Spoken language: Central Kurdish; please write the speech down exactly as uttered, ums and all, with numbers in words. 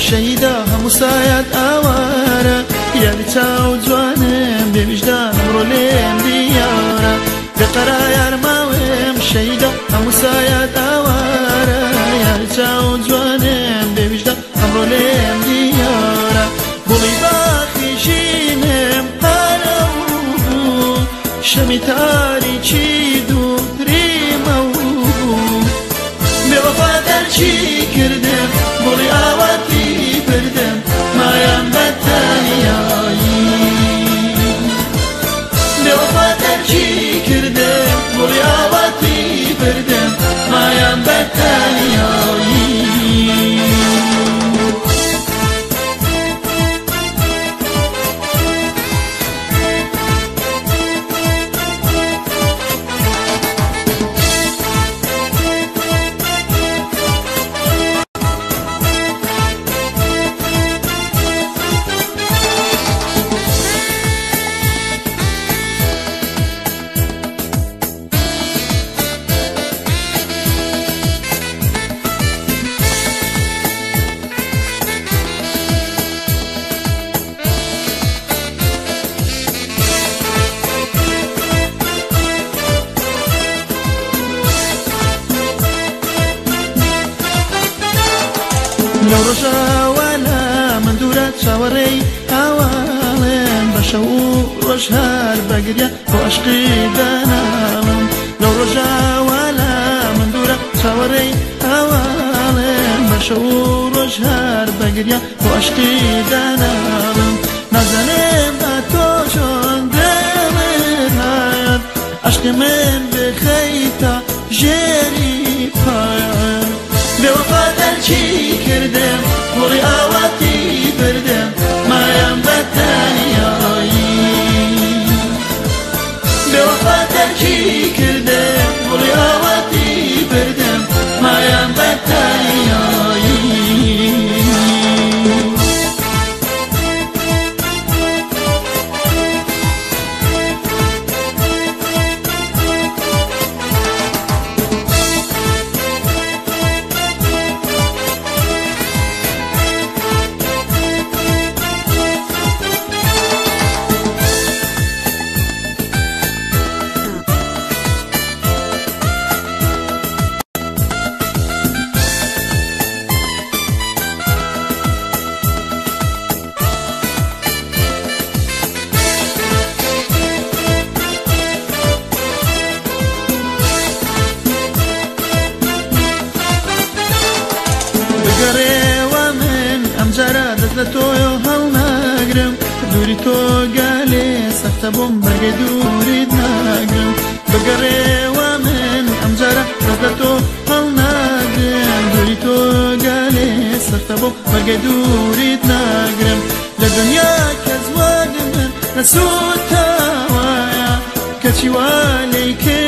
شەهیدا هەموو سایات ئاوارە یاری چاو جوانم بێویژدان ئەمڕۆ لێم دیارە بێقەرا یارماوێم شەهیدا هەموو سایات ئاوارە یاری چاو جوانم بێویژدان ئەمڕۆ لێم دیارە گوڵی باخی ژینم هەرە و شەمی تاریکی دووریمە و بێوەفا دەرچی کردم گوڵی ئاواتی بردم مایان بەتەنیایی بێوەفا دەرچی کردم گوڵی ئاواتی بردم مایان بەتەنیایی لەو ڕۆژاوانە من دوورە چاوەڕێی هاواڵێم بە شەو و ڕۆژ هەر بەگریا بۆ عەشقی دەناڵم لەو ڕۆژاوانە من دوورە چاوەڕێی هاواڵێم بە شەو و ڕۆژ هەر بەگریا بۆ عەشقی دەناڵم نازانێم بە تۆ چۆن دڵت هەیەت عەشقی من بخەیتە ژێری پایەت بێوەفا دەرچی کردم گوڵی ئاواتی بردم مایان بەتەنیایی بێوەفا دەرچی کردم گوڵی ئاواتی بردم مایان بەتەنیایی بگەڕێوە من ئەم جارە دەست لە تۆیۆ هەڵناگرم دووری تۆ گالێ سەختە بۆم بەرگەی دووریت ناگرم بگەڕێوە من ئەم جارە دەست لە تۆ هەڵناگرم دووری تۆ گالێ سەختە بۆم بەرگەی دووریت ناگرم لە دنیا کەس وەک من نەسووتاوایە کەچی وا لێی